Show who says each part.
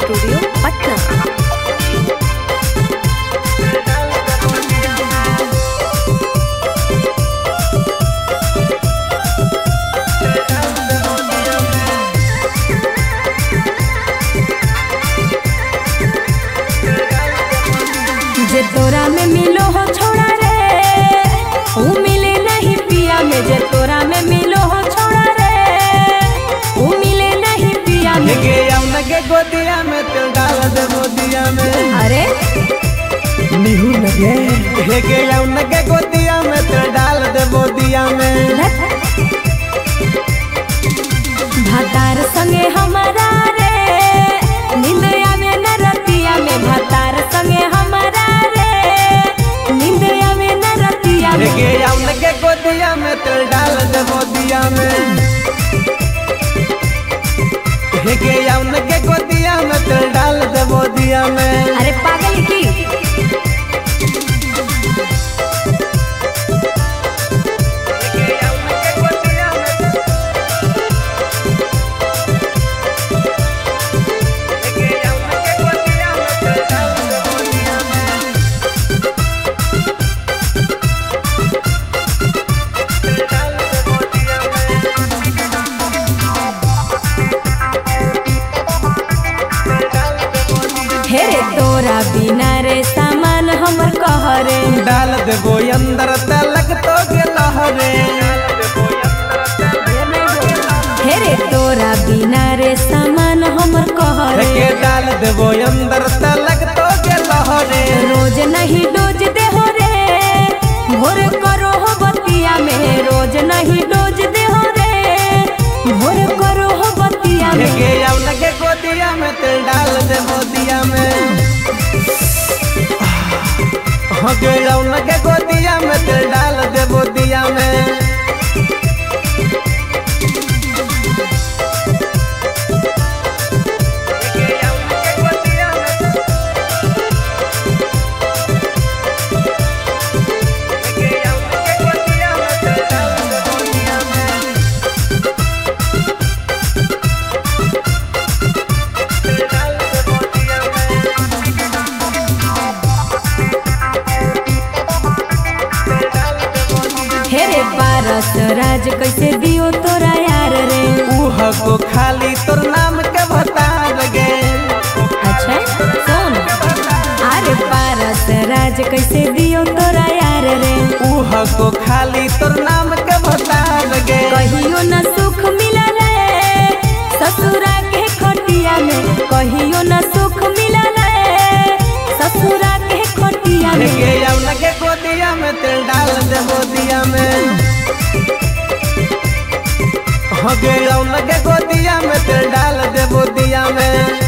Speaker 1: Studio Patna. जे तोरा में मिलो हो छोड़ा रे, ऊ मिले नहीं पिया में। जे तोरा में मिलो हो छोड़ा रे, ऊ मिले नहीं पिया में।
Speaker 2: के लगे गोदिया में तो डाल दे गोदिया में।
Speaker 1: अरे
Speaker 2: निहू लगे के लगे गोदिया में तो डाल दे गोदिया में।
Speaker 1: भातार संगे हमारा रे, नींद आवे न रतिया में। भातार संगे हमारा रे, नींद आवे न रतिया में।
Speaker 2: के लगे गोदिया में तो डाल दे गोदिया में। के लगे गोदिया में तो डाल दे गोदिया में।
Speaker 1: अरे पागल की हेरे तोरा बिना रे सामान हमर कहरे।
Speaker 2: डाल देबो अंदर तलक तो गेलहरे।
Speaker 1: हेरे तोरा बिना रे सामान हमर कहरे।
Speaker 2: के डाल देबो अंदर तलक तो गेलहरे।
Speaker 1: रोज नहीं डोज दे हो रे, भोर करो हो बतिया में। रोज नहीं डोज दे हो रे, भोर करो हो बतिया में।
Speaker 2: के लगे गोदिया में तो डाल दे गोदिया में। के लगे गोदिया में तो डाल दे गोदिया में।
Speaker 1: हेरे पारस राज कैसे दियो तोरा यार रे।
Speaker 2: उह को खाली तोर नाम के बता लगे।
Speaker 1: अच्छा सुन, अरे पारस राज कैसे दियो तोरा यार रे।
Speaker 2: उह को खाली तोर नाम के बता लगे।
Speaker 1: कहियो न सुख मिला रे ससुरा के खटिया में। कहियो न सुख मिला रे ससुरा के खटिया में।
Speaker 2: के लगे गोदिया में तो डाल दे गोदिया में। के लगे गोदिया में तो डाल दे गोदिया में।